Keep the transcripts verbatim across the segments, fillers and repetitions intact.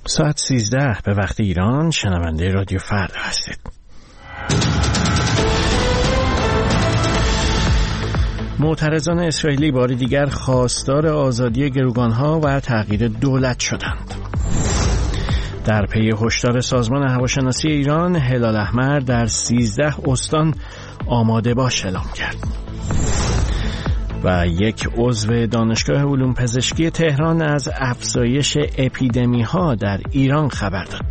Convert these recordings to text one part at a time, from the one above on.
ساعت سیزده به وقت ایران. شنونده رادیو فردا هستید. معترضان اسرائیلی بار دیگر خواستار آزادی گروگانها و تغییر دولت شدند. در پی هشدار سازمان هواشناسی ایران، هلال احمر در سیزده استان آماده باش اعلام کرد. و یک عضو دانشگاه علوم پزشکی تهران از افزایش اپیدمی ها در ایران خبر داد.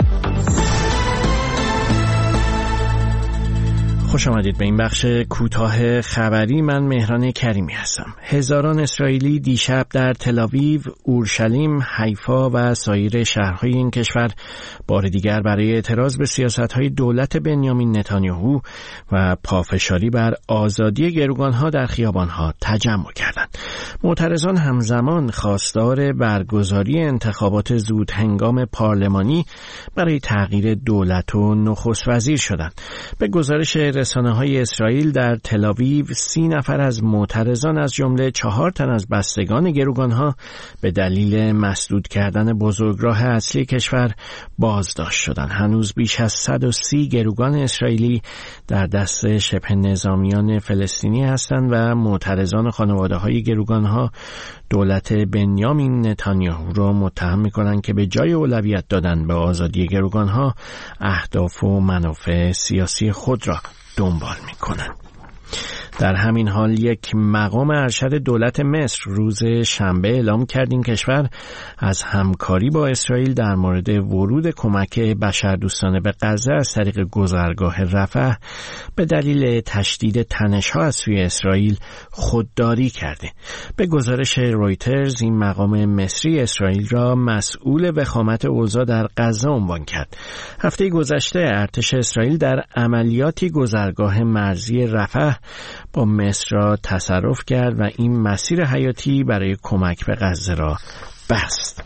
خوش آمدید به این بخش کوتاه خبری. من مهران کریمی هستم. هزاران اسرائیلی دیشب در تل‌آویو، اورشلیم، حیفا و سایر شهرهای این کشور بار دیگر برای اعتراض به سیاست‌های دولت بنیامین نتانیاهو و پافشاری بر آزادی گروگانها در خیابانها تجمع کردند. معترضان همزمان خواستار برگزاری انتخابات زود هنگام پارلمانی برای تغییر دولت و نخست وزیر شدند. به گزارش رسانه‌های اسرائیل، در تل‌آویو سی نفر از معترضان از جمله چهار تن از بستگان گروگانها به دلیل مسدود کردن بزرگراه اصلی کشور بازداشت شدند. هنوز بیش از صد و سی گروگان اسرائیلی در دست شبه نظامیان فلسطینی هستند و معترضان خانواده‌های گروگانها دولت بنیامین نتانیاهو را متهم می‌کنند که به جای اولویت دادن به آزادی گروگانها، اهداف و منافع سیاسی خود را دنبال می‌کنند. در همین حال یک مقام ارشد دولت مصر روز شنبه اعلام کرد این کشور از همکاری با اسرائیل در مورد ورود کمک بشردوستانه به غزه از طریق گذرگاه رفح به دلیل تشدید تنش‌ها از سوی اسرائیل خودداری کرده. به گزارش رویترز، این مقام مصری اسرائیل را مسئول وخامت اوضاع در غزه عنوان کرد. هفته گذشته ارتش اسرائیل در عملیاتی گذرگاه مرزی رفح با مصر را تصرف کرد و این مسیر حیاتی برای کمک به غزه را بست.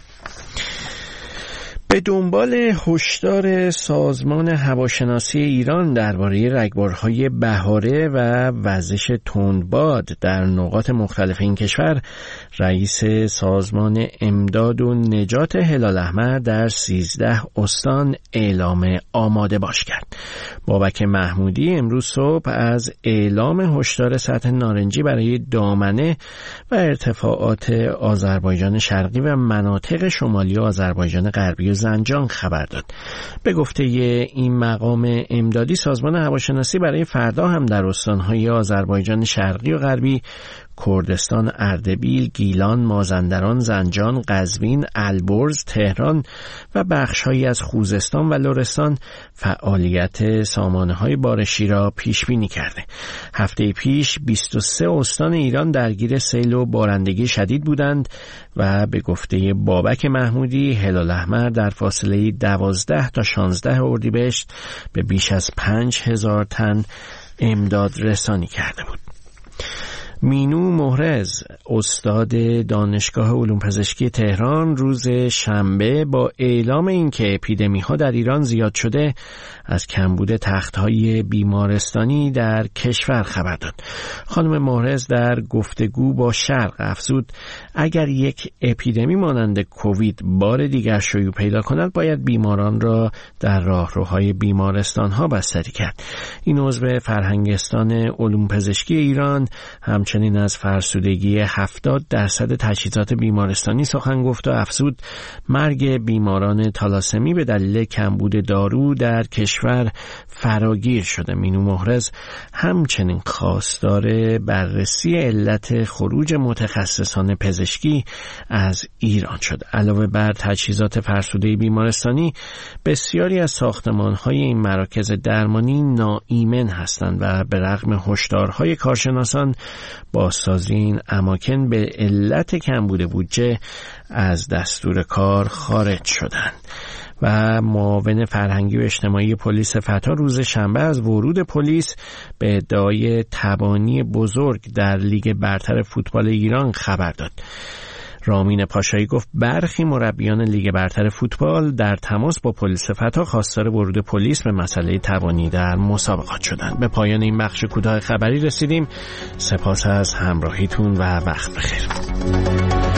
به دنبال هشدار سازمان هواشناسی ایران درباره رگبارهای بهاره و وزش تندباد در نقاط مختلف این کشور، رئیس سازمان امداد و نجات هلال احمر در سیزده استان اعلام آماده باش کرد. بابک محمودی امروز صبح از اعلام هشدار سطح نارنجی برای دامنه و ارتفاعات آذربایجان شرقی و مناطق شمالی آذربایجان غربی و زنجان خبر داد. به گفته این مقام امدادی، سازمان هواشناسی برای فردا هم در استان‌های آذربایجان شرقی و غربی، کردستان، اردبیل، گیلان، مازندران، زنجان، قزوین، البرز، تهران و بخش‌هایی از خوزستان و لرستان فعالیت سامانه‌های بارشی را پیش بینی کرده. هفته پیش بیست و سه استان ایران درگیر سیل و بارندگی شدید بودند و به گفته بابک محمودی، هلال احمر در فاصله دوازده تا شانزده اردیبهشت به بیش از پنج هزار تن امداد رسانی کرده بود. مینو محرز، استاد دانشگاه علوم پزشکی تهران، روز شنبه با اعلام اینکه اپیدمی ها در ایران زیاد شده، از کمبود تخت‌های بیمارستانی در کشور خبر داد. خانم محرز در گفتگو با شرق افزود اگر یک اپیدمی مانند کووید بار دیگر شیوع پیدا کند، باید بیماران را در راهروهای بیمارستان ها بستری کرد. این عضو فرهنگستان علوم پزشکی ایران همچنین از فرسودگی هفتاد درصد تجهیزات بیمارستانی سخن گفت و افزود مرگ بیماران تالاسمی به دلیل کمبود دارو در کشور فراگیر شده. مینو محرز همچنین خواستار بررسی علت خروج متخصصان پزشکی از ایران شد. علاوه بر تجهیزات فرسوده بیمارستانی، بسیاری از ساختمان‌های این مراکز درمانی ناایمن هستند و به رغم هشدارهای کارشناسان، بازسازی این اماکن به علت کمبود بودجه از دستور کار خارج شدند. و معاون فرهنگی و اجتماعی پلیس فتا روز شنبه از ورود پلیس به ادعای تبانی بزرگ در لیگ برتر فوتبال ایران خبر داد. رامین پاشایی گفت برخی مربیان لیگ برتر فوتبال در تماس با پلیس فتا خواستار ورود پلیس به مسئله تبانی در مسابقات شدند. به پایان این بخش کوتاه خبری رسیدیم. سپاس از همراهیتون و وقت بخیر.